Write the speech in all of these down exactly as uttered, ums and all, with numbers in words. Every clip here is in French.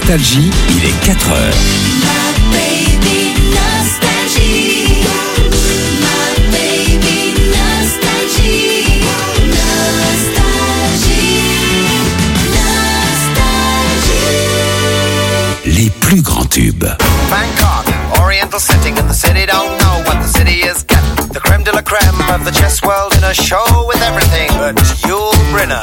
Nostalgie, il est quatre heures. My baby nostalgie. My baby nostalgie. Nostalgie. Nostalgie. Les plus grands tubes. Bangkok, oriental setting, and the city don't know what the city is getting. The creme de la creme of the chess world in a show with everything but Yul Brynner.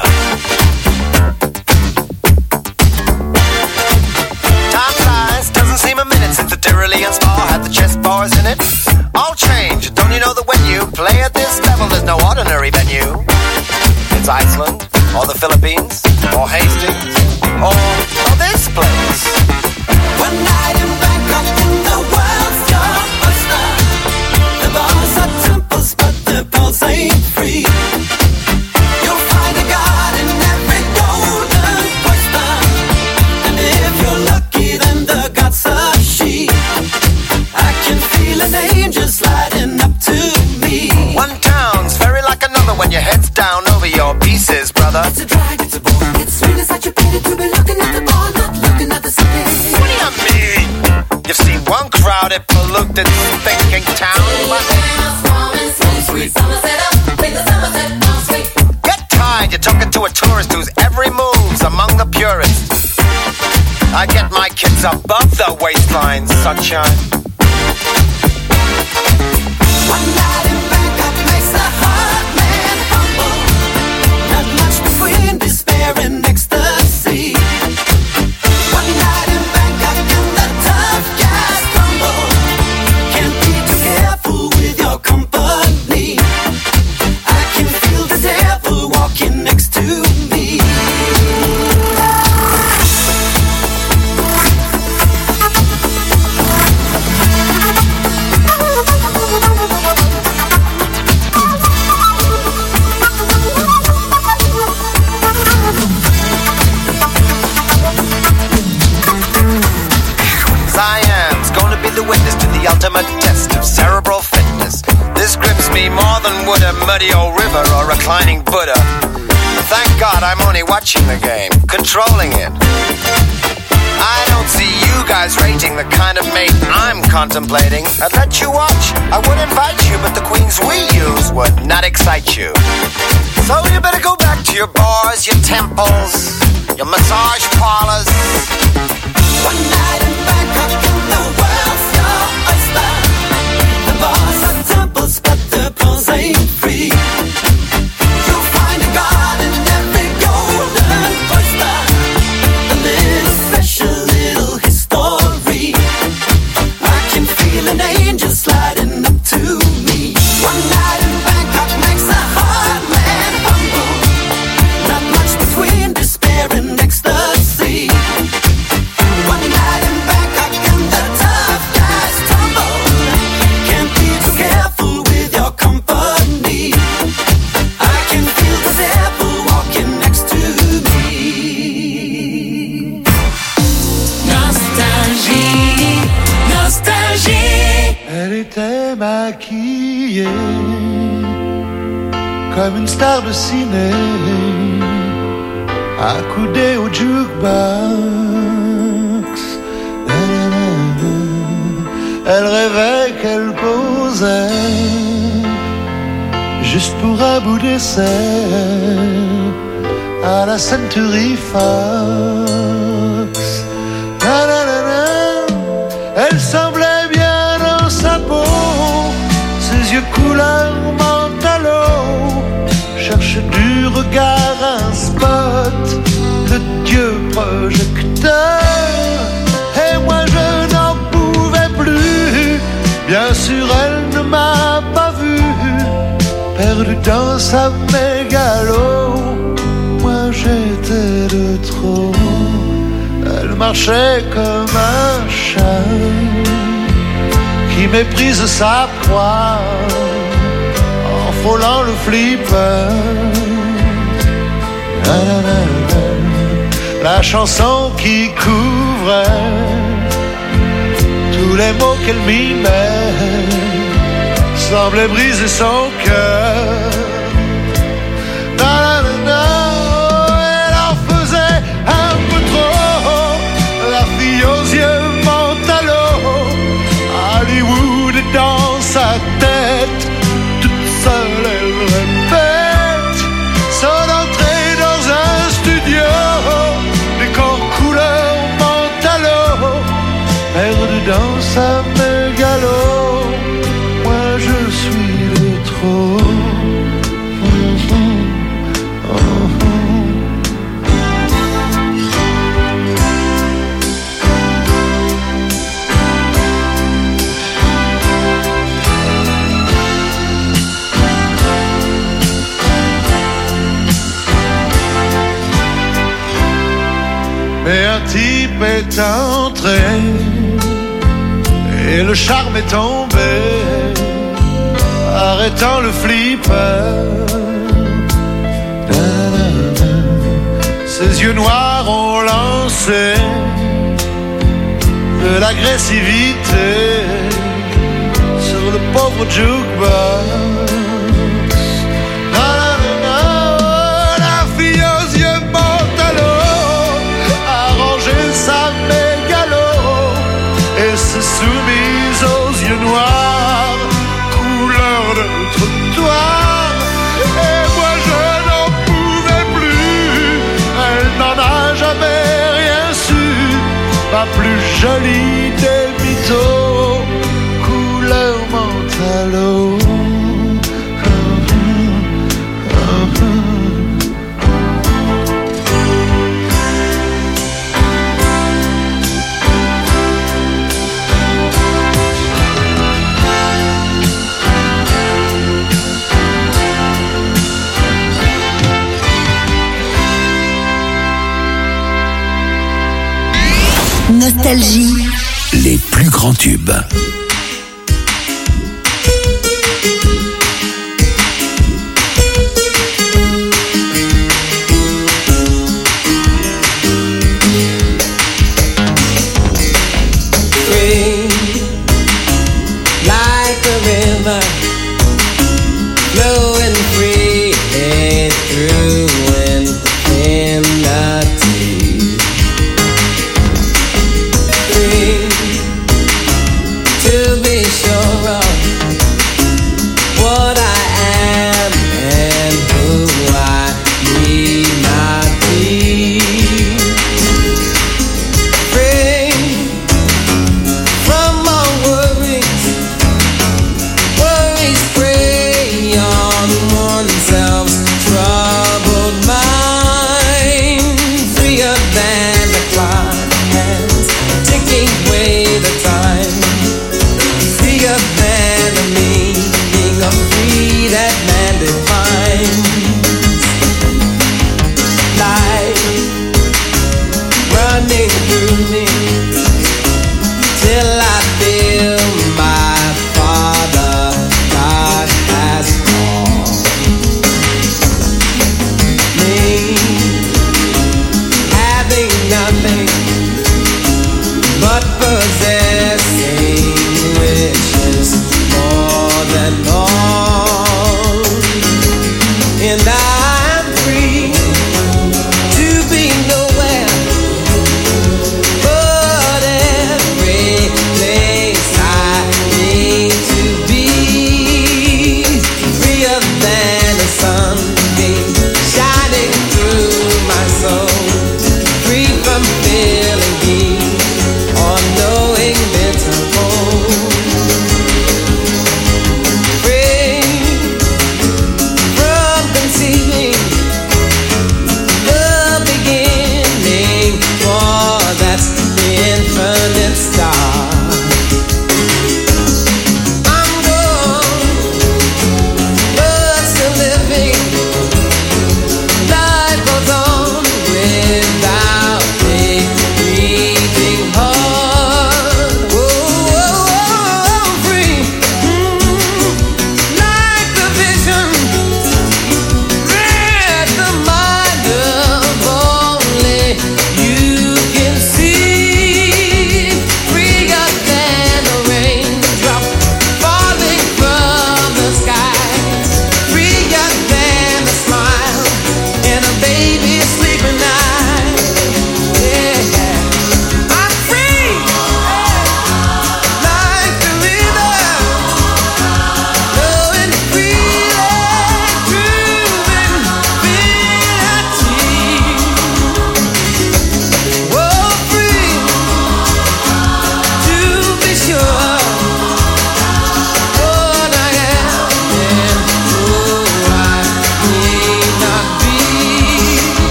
Time flies, doesn't seem a minute since the Tyrolean spa had the chess bars in it. All change, don't you know that when you play at this level, there's no ordinary venue? It's Iceland, or the Philippines, or Hastings, or, or this place. One night in Bangkok in the world's your oyster. The bars are temples, but the pulse ain't free. You'll find a god in every golden oyster. And if you're lucky, then the god's a she. I can feel an angel sliding up to me. One town's very like another when your head's down over your pieces, brother. It's a drag, it's a bore. It's really such a pity to be looking at the bar, not looking at the city. What do you mean? You've seen one crowded, polluted, thinking town, but get tired, you're talking to a tourist whose every move's among the purists. I get my kids above the waistline, sunshine. One night in Bangkok makes a hard man humble. Not much between despair and ecstasy. One night in Bangkok and the tough guys crumble. Can't be too careful with your company. I can feel the devil walking next to me. Siam's gonna be the witness to the ultimate test of cerebral fitness. This grips me more than would a muddy old river or reclining Buddha. Thank God I'm only watching the game, controlling it. I don't see you guys rating the kind of mate I'm contemplating. I'd let you watch, I would invite you, but the queens we use would not excite you. So you better go back to your bars, your temples, your massage parlors. One night in Bangkok and the world's your oyster. The bars are temples, but the pulse ain't free. You'll find a god in every golden oyster. A little special little history. I can feel an angel sliding up to me. One night in Bangkok makes a hard man humble. Not much between despair and ecstasy. One night in Bangkok and the tough guys tumble. Can't be too careful with your company. I can feel the devil walking next to me. Nostalgie, nostalgie. Elle était maquillée comme une star de ciné, accoudée au jukebox. Elle rêvait qu'elle posait juste pour un bout d'essai à la Century Fox. Elle semblait bien dans sa peau, ses yeux couleur mentalo, cherche du regard un spot, le dieu projecteur. Et moi je n'en pouvais plus, bien sûr elle ne m'a pas vu, perdu dans sa mégalo. Moi j'étais de trop. Elle marchait comme un chat qui méprise sa proie en frôlant le flipper. La chanson qui couvrait tous les mots qu'elle mimait semblait briser son cœur. Elle en faisait un peu trop. La fille sa mégalo, moi je suis de trop. Mais un type est entré et le charme est tombé, arrêtant le flipper. Ses yeux noirs ont lancé de l'agressivité sur le pauvre jukebox. Sa mégalo et s'est soumise aux yeux noirs, couleur de trottoir. Et moi je n'en pouvais plus, elle n'en a jamais rien su. Ma plus jolie des mythos, couleur mentalo. Nostalgie. Les plus grands tubes. Free, like a river, flowing freely through infinity. To be sure of what I am and who I need not be. Free from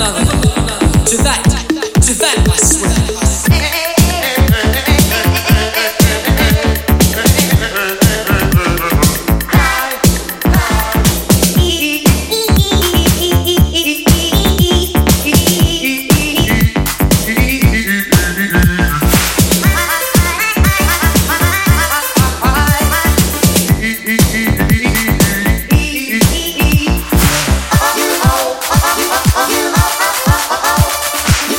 another. To that, to that I swear. You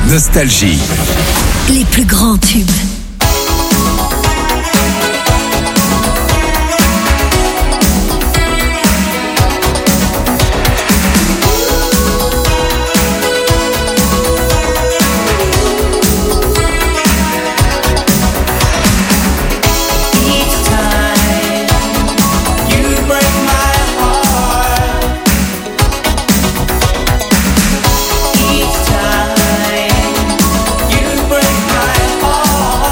Nostalgie. Les plus grands tubes. Each time you break my heart.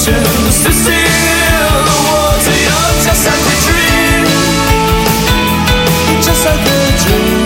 ocean, to see the water. You're just like a dream, just like a dream.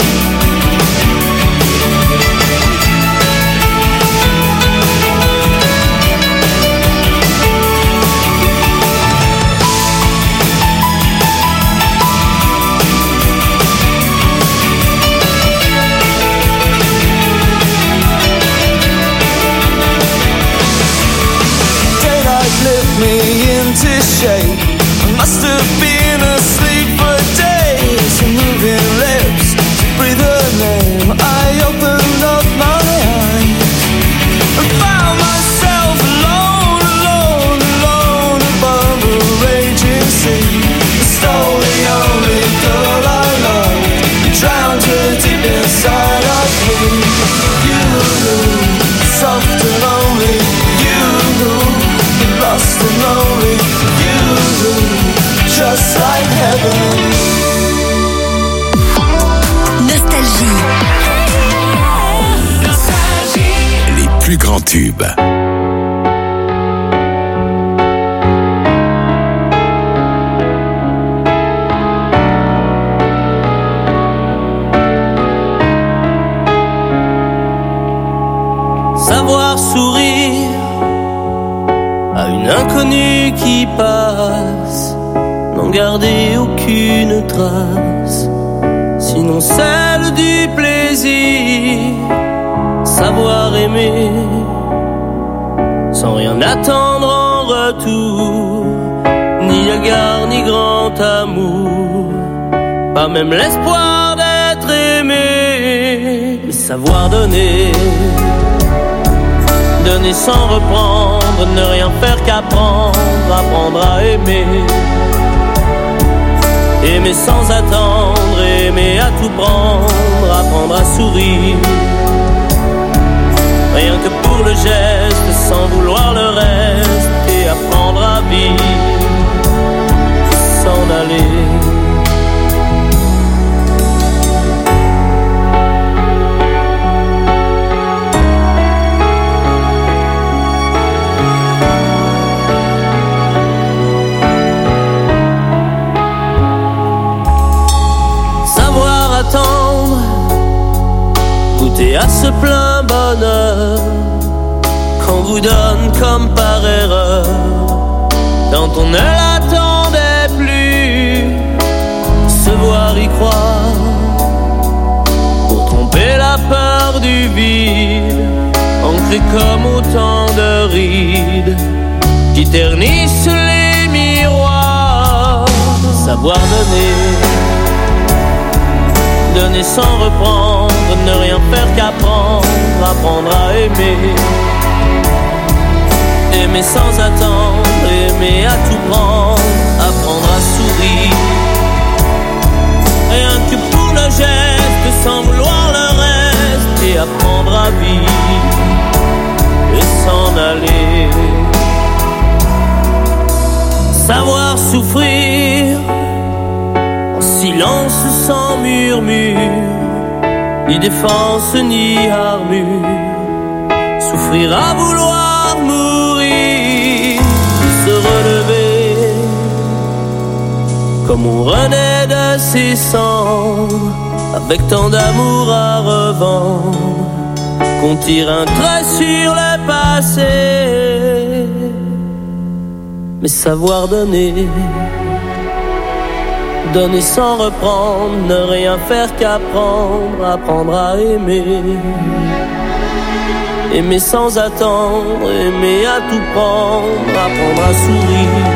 Me into shape. I must have been asleep for days. Moving lips, breathe her name. I opened up my eyes and found myself alone, alone, alone above a raging sea. Stole the only girl I loved, drowned her deep inside of me. You, soft and lonely, you, lost and lonely, you, just like heaven. Nostalgie. Les plus grands tubes. Savoir sourire à une inconnue qui passe, n'en garder aucune trace, sinon celle du plaisir. Savoir aimer sans rien attendre en retour, ni égard ni grand amour, pas même l'espoir d'être aimé. Mais savoir donner, donner sans reprendre, ne rien faire qu'apprendre, apprendre à aimer. Aimer sans attendre, aimer à tout prendre, apprendre à sourire. Rien que pour le geste, sans vouloir le reste, et apprendre à vivre, s'en aller. Goûter à ce plein bonheur qu'on vous donne comme par erreur, quand on ne l'attendait plus. Se voir y croire pour tromper la peur du vide, ancré comme autant de rides qui ternissent les miroirs. Savoir donner, donner sans reprendre, ne rien faire qu'apprendre, apprendre à aimer. Aimer sans attendre, aimer à tout prendre, apprendre à sourire. Rien que pour le geste, sans vouloir le reste, et apprendre à vivre, et s'en aller. Savoir souffrir silence sans murmure, ni défense ni armure. Souffrir à vouloir mourir, se relever comme on renaît de ses cendres, avec tant d'amour à revendre qu'on tire un trait sur le passé. Mais savoir donner, donner sans reprendre, ne rien faire qu'apprendre, apprendre à aimer. Aimer sans attendre, aimer à tout prendre, apprendre à sourire.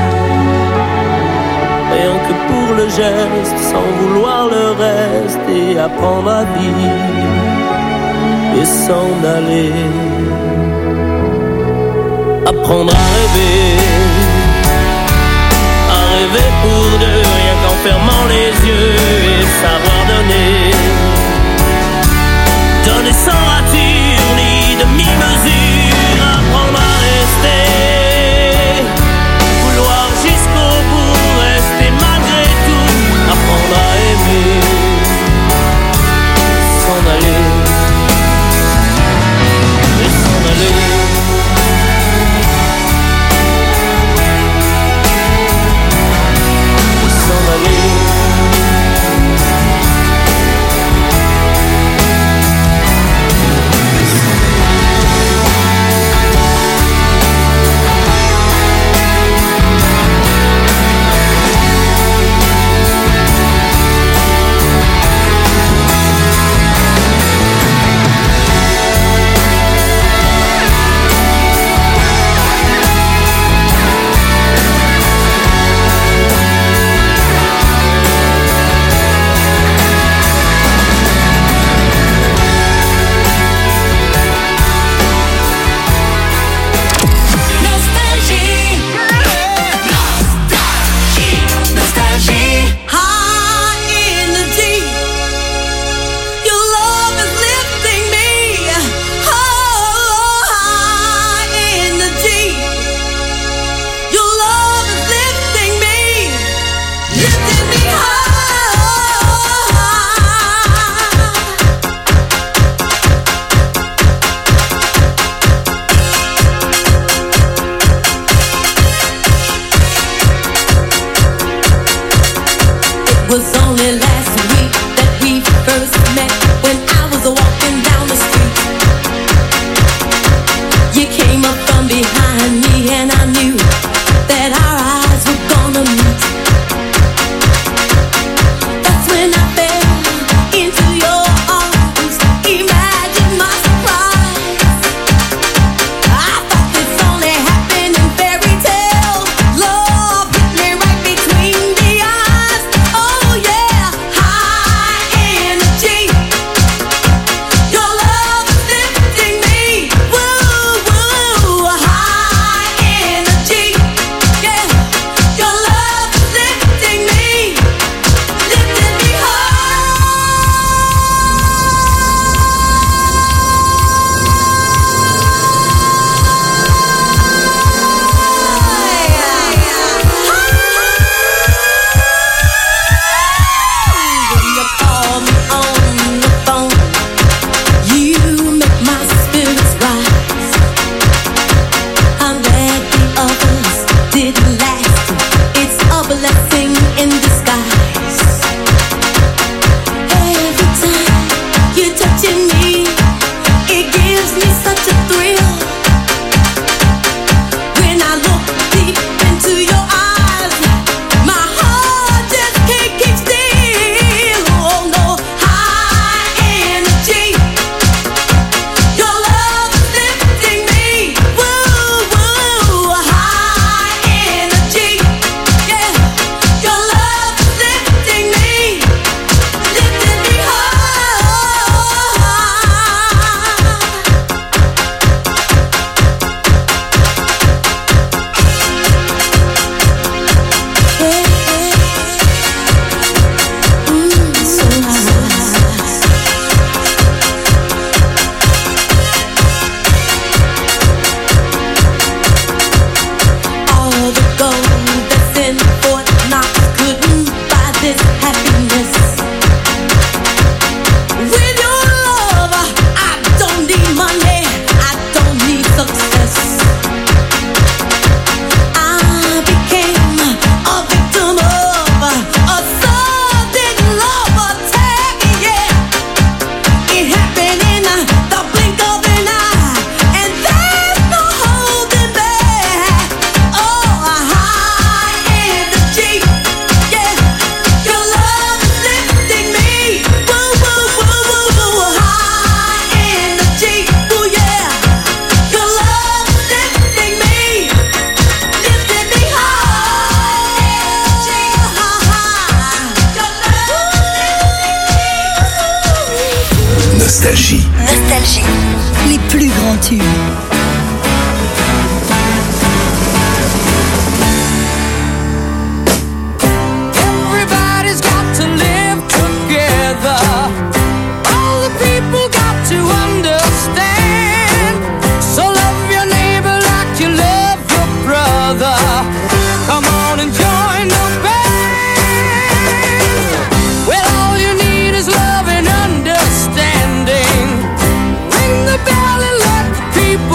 Rien que pour le geste, sans vouloir le reste, et apprendre à vivre, et s'en aller. Apprendre à rêver, à rêver pour deux, rien qu'en fermant les yeux, et savoir donner. Donner sans rature ni demi-mesure, apprendre à rester, vouloir jusqu'au bout, rester malgré tout, apprendre à aimer, s'en aller, et s'en aller. Nostalgie. Nostalgie. Les plus grands tubes. Everybody's got to live together. All the people got to understand. So love your neighbor like you love your brother. Come on and join the band. Well, all you need is love and understanding. Ring the bell and let the people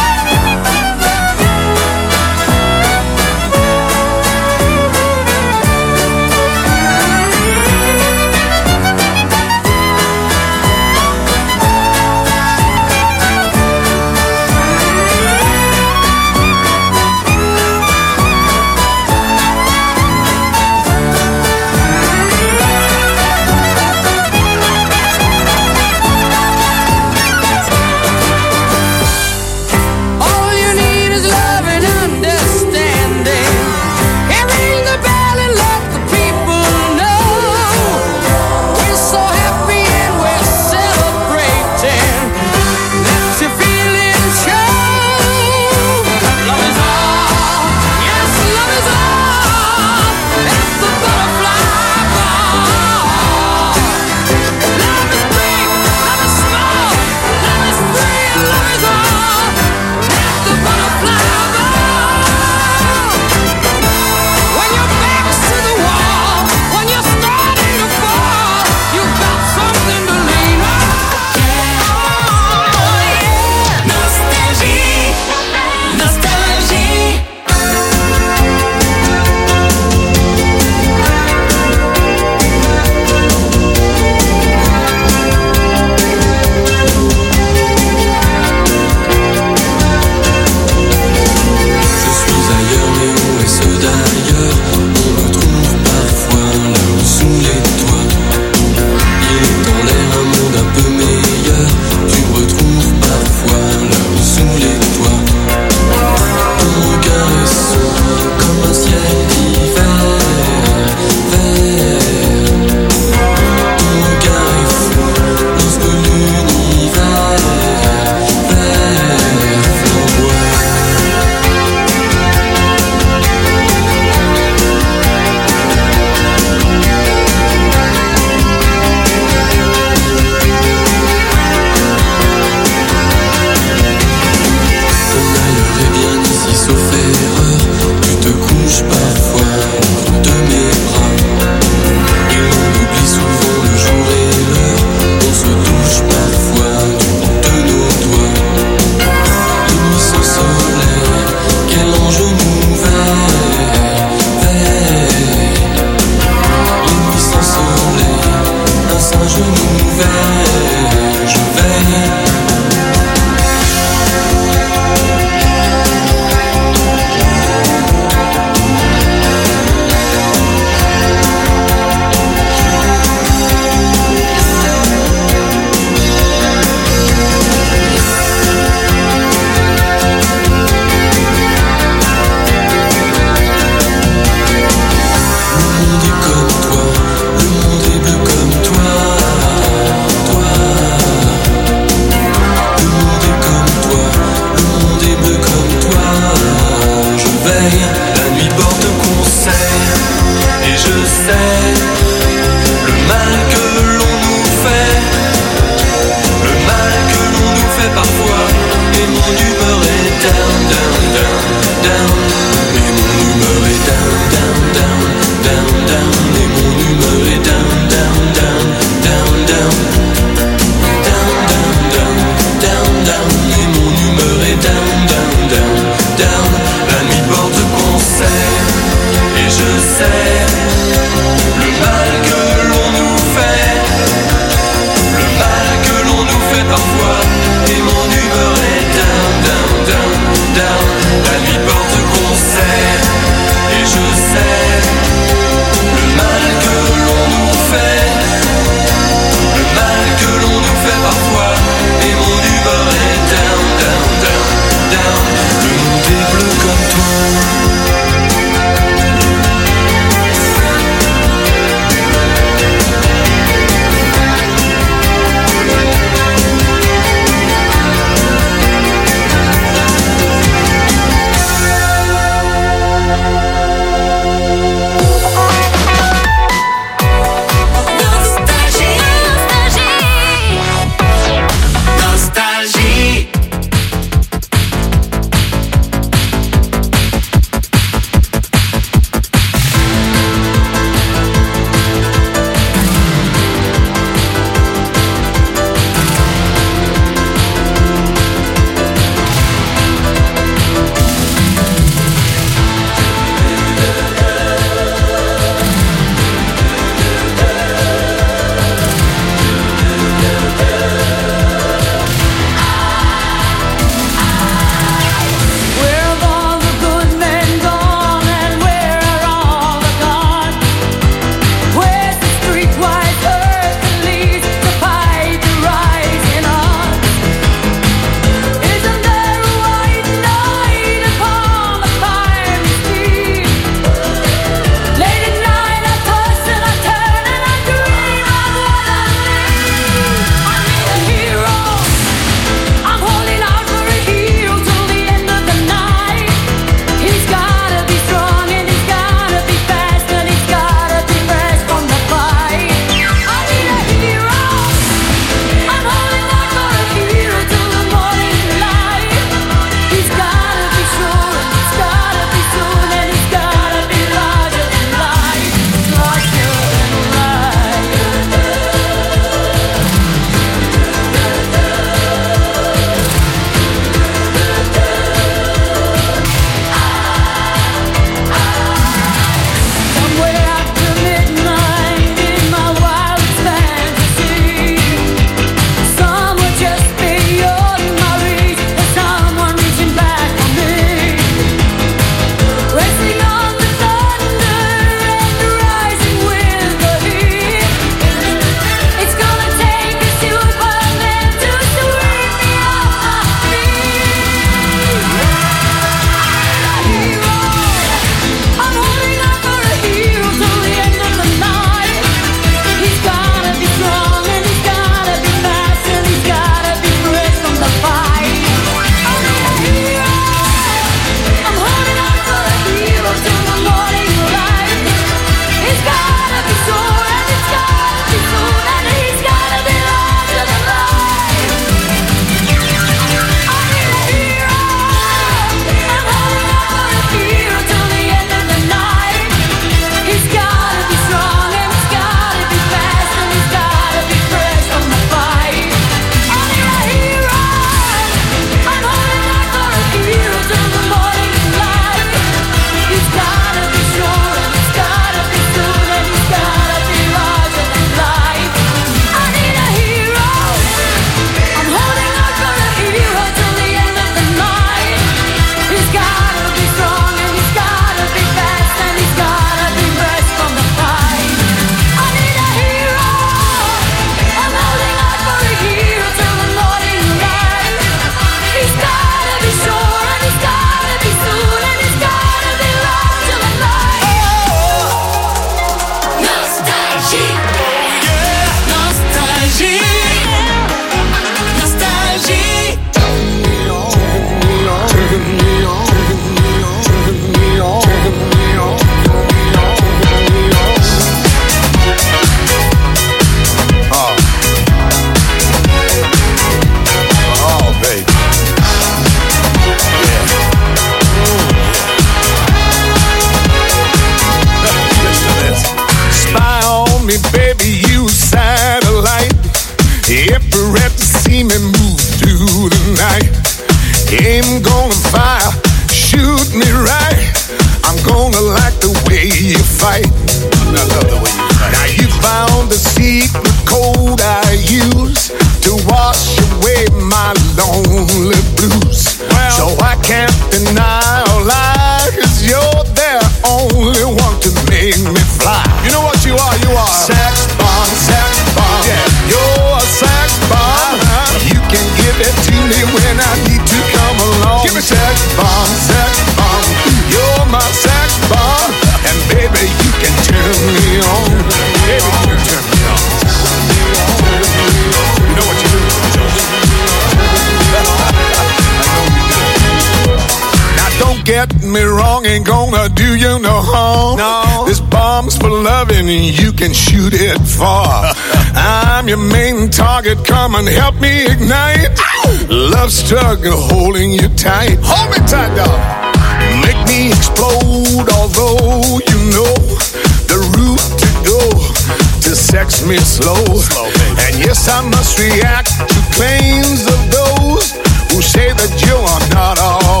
get me wrong, ain't gonna do you no harm. No. This bomb's for loving and you can shoot it far. I'm your main target, come and help me ignite. Ow! Love struggle holding you tight. Hold me tight, dog. Make me explode, although you know the route to go to sex me slow. slow and yes, I must react to claims of those who say that you are not all.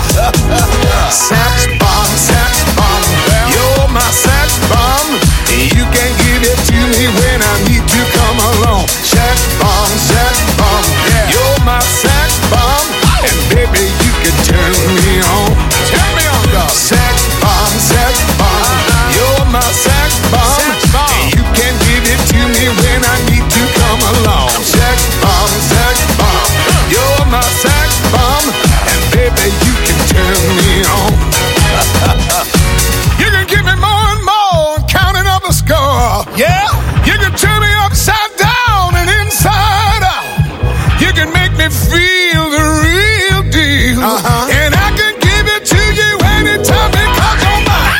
Sex bomb, sex bomb, you're my sex bomb. You can give it to me when I need to come along. Sex bomb, sex bomb, yeah. You're my sex bomb, and baby you can turn me on. Turn me on, dog. Sex bomb, sex bomb, you're my sex bomb. Sex bomb. And you can give it to me when I need to come along. Sex bomb, sex bomb, you're my sex bomb, and baby you can turn me on. You can give me more and more, counting up the score. Yeah, you can turn me upside down and inside out. You can make me feel the real deal, uh-huh. And I can give it to you anytime because you're mine.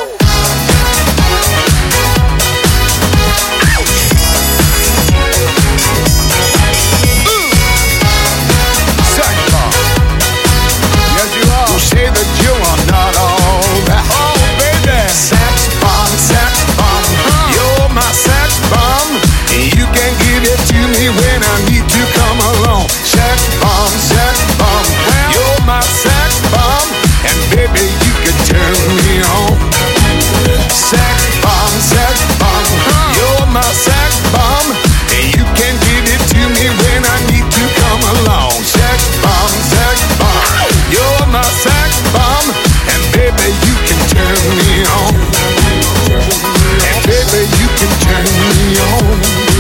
Say that you are not all that. Oh, baby. Sex bomb, sex bomb. Uh. You're my sex bomb. You can give it to me when I need to come along. Sex bomb, sex bomb. Well, you're my sex bomb. And baby, you can turn me on. Sex bomb, sex bomb. Uh. You're my sex bomb. And you can give it to me when I need to come along. Sex bomb, sex bomb. You're my sex bomb, and baby you can turn me on. And baby you can turn me on.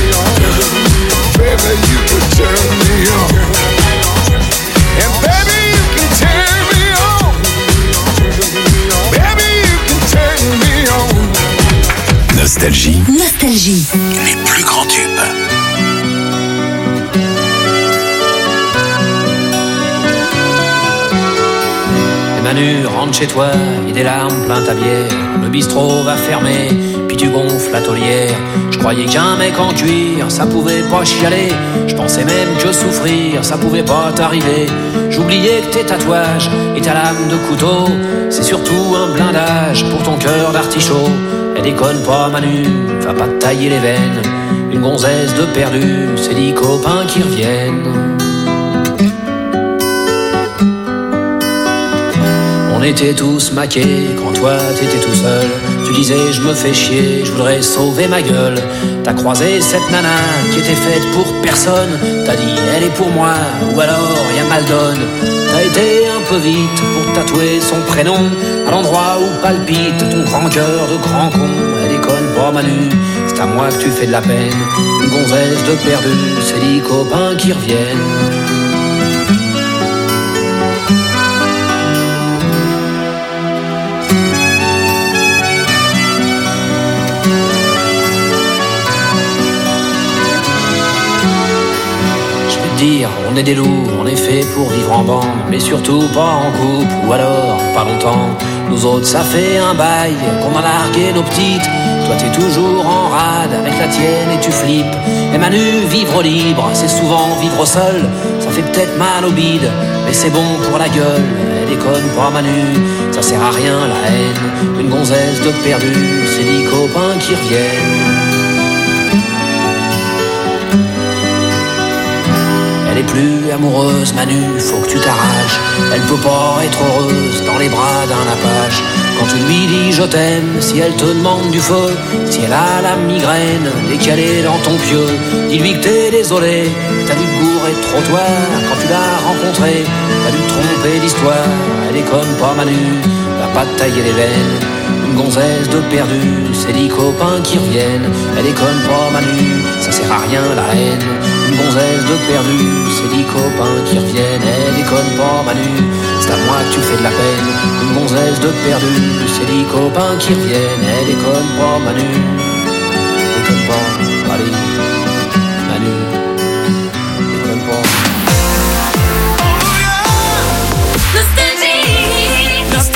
Baby you can turn me on. And baby you can turn me on. Baby you can turn me on. Nostalgie. Nostalgie. Les plus grands tubes. Manu, rentre chez toi, et des larmes plein ta bière. Le bistrot va fermer, puis tu gonfles la taulière. Je croyais qu'un mec en cuir, ça pouvait pas chialer. Je pensais même que souffrir, ça pouvait pas t'arriver. J'oubliais que tes tatouages et ta lame de couteau, c'est surtout un blindage pour ton cœur d'artichaut. Et déconne pas Manu, va pas te tailler les veines. Une gonzesse de perdu, c'est dix copains qui reviennent. On était tous maqués quand toi t'étais tout seul. Tu disais je me fais chier, je voudrais sauver ma gueule. T'as croisé cette nana qui était faite pour personne. T'as dit elle est pour moi ou alors y'a mal donne. T'as été un peu vite pour tatouer son prénom à l'endroit où palpite ton grand cœur de grand con. Elle déconne pas Manu, c'est à moi que tu fais de la peine. Une gonzesse de perdu, c'est dix copains qui reviennent. Dire, on est des loups, on est fait pour vivre en bande, mais surtout pas en couple, ou alors pas longtemps. Nous autres ça fait un bail qu'on a largué nos petites. Toi t'es toujours en rade avec la tienne et tu flippes. Et Manu, vivre libre, c'est souvent vivre seul. Ça fait peut-être mal au bide, mais c'est bon pour la gueule. Elle déconne pas Manu, ça sert à rien la haine. Une gonzesse de perdu, c'est dix copains qui reviennent. Elle est plus amoureuse, Manu, faut que tu t'arraches. Elle peut pas être heureuse dans les bras d'un apache. Quand tu lui dis je t'aime, si elle te demande du feu, si elle a la migraine, dès qu'elle est dans ton pieu, dis-lui que t'es désolé, t'as dû te gourer de trottoir quand tu l'as rencontrée, t'as dû te tromper d'histoire. Elle déconne pas Manu, va pas te tailler les veines. Une gonzesse de perdu, c'est dix copains qui reviennent. Elle déconne pas Manu, ça sert à rien la haine. Une gonzesse de perdu, c'est dix copains qui reviennent. Elle déconne pas Manu, c'est à moi que tu fais de la peine. Une gonzesse de perdu, c'est dix copains qui reviennent. Elle déconne pas Manu, déconne pas, allez, Manu, déconne pas. Nostalgie,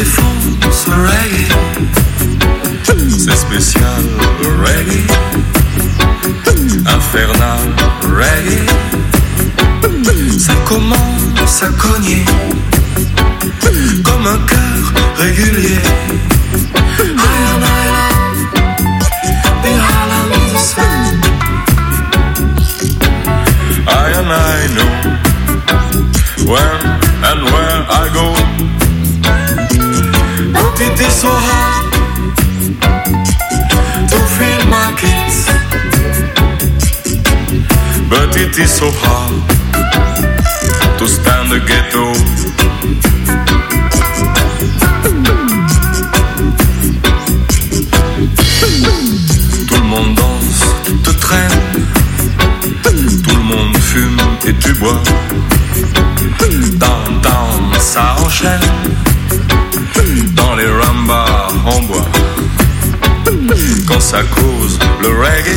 défonce le reggae. C'est spécial le reggae. Infernal reggae. Ça commence à cogner comme un cœur régulier. I and I love the Highland sound. I and I know when and where I go. But it is so hard to feel my kids. But it is so hard to stand the ghetto. Tout le monde danse, te traîne. Tout le monde fume et tu bois. Down, down, ça enchaîne. Dans les rambas en bois. Quand ça cause le reggae,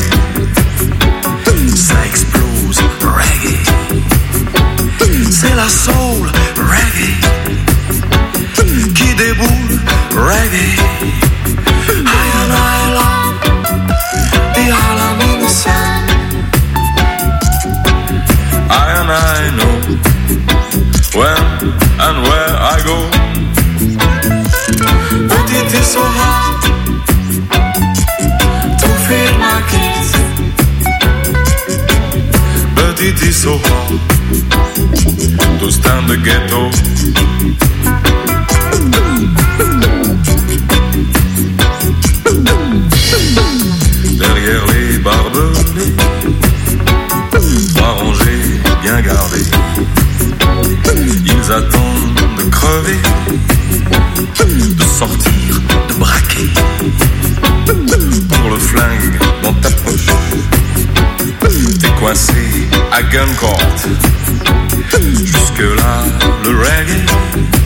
ça explose le reggae. C'est la soul reggae qui déboule reggae. I and I love the island in the sun. I and I know when and where I go. But it is so hard to feel my kids. But it is so hard to stand the ghetto. Derrière les barbelés, trois rangées bien gardées. Ils attendent de crever, de sortir, de braquer. Pour le flingue dans ta poche, t'es coincé à gun court. Jusque là, le reggae